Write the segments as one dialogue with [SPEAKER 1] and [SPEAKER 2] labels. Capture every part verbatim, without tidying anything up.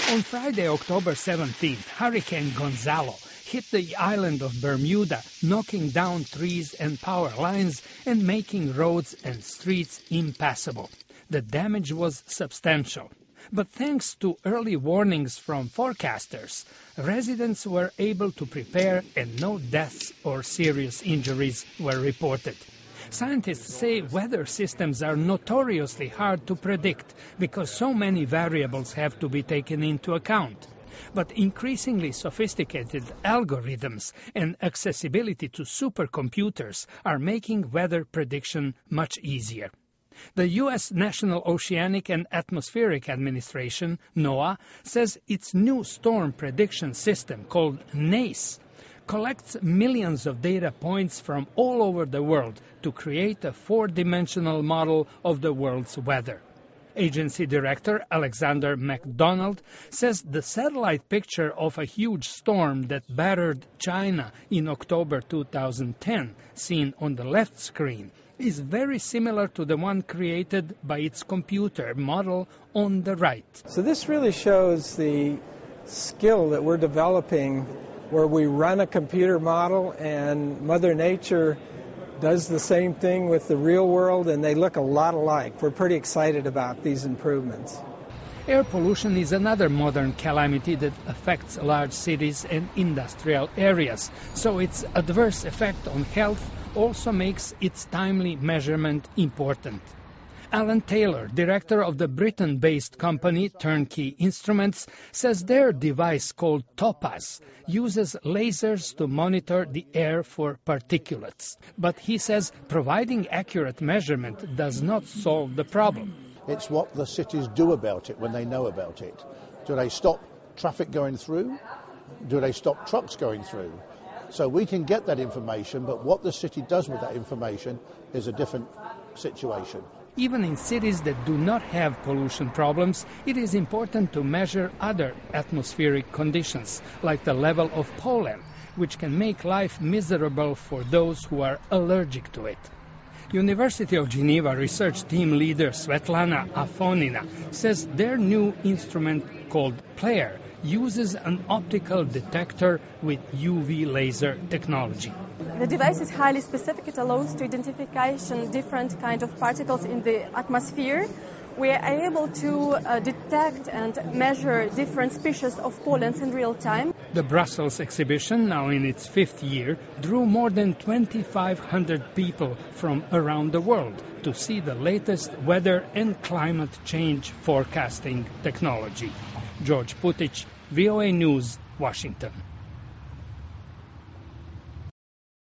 [SPEAKER 1] On Friday, October seventeenth, Hurricane Gonzalo hit the island of Bermuda, knocking down trees and power lines and making roads and streets impassable. The damage was substantial. But thanks to early warnings from forecasters, residents were able to prepare and no deaths or serious injuries were reported. Scientists say weather systems are notoriously hard to predict because so many variables have to be taken into account. But increasingly sophisticated algorithms and accessibility to supercomputers are making weather prediction much easier. The U S National Oceanic and Atmospheric Administration, NOAA, says its new storm prediction system called NACE collects millions of data points from all over the world to create a four-dimensional model of the world's weather. Agency Director Alexander McDonald says the satellite picture of a huge storm that battered China in October two thousand ten, seen on the left screen, is very similar to the one created by its computer model on the right.
[SPEAKER 2] So this really shows the skill that we're developing where we run a computer model and Mother Nature does the same thing with the real world, and they look a lot alike. We're pretty excited about these improvements.
[SPEAKER 1] Air pollution is another modern calamity that affects large cities and industrial areas, so its adverse effect on health also makes its timely measurement important. Alan Taylor, director of the Britain-based company Turnkey Instruments, says their device called Topaz uses lasers to monitor the air for particulates. But he says providing accurate measurement does not solve the problem.
[SPEAKER 3] It's what the cities do about it when they know about it. Do they stop traffic going through? Do they stop trucks going through? So we can get that information, but what the city does with that information is a different situation.
[SPEAKER 1] Even in cities that do not have pollution problems, it is important to measure other atmospheric conditions, like the level of pollen, which can make life miserable for those who are allergic to it. University of Geneva research team leader Svetlana Afonina says their new instrument called Player uses an optical detector with U V laser technology.
[SPEAKER 4] The device is highly specific. It allows to identification different kind of particles in the atmosphere. We are able to uh, detect and measure different species of pollens in real time.
[SPEAKER 1] The Brussels exhibition, now in its fifth year, drew more than twenty-five hundred people from around the world to see the latest weather and climate change forecasting technology. George Putic, V O A News, Washington.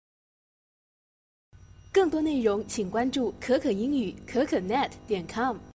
[SPEAKER 5] 更多内容请关注可可英语可可 net 点 com。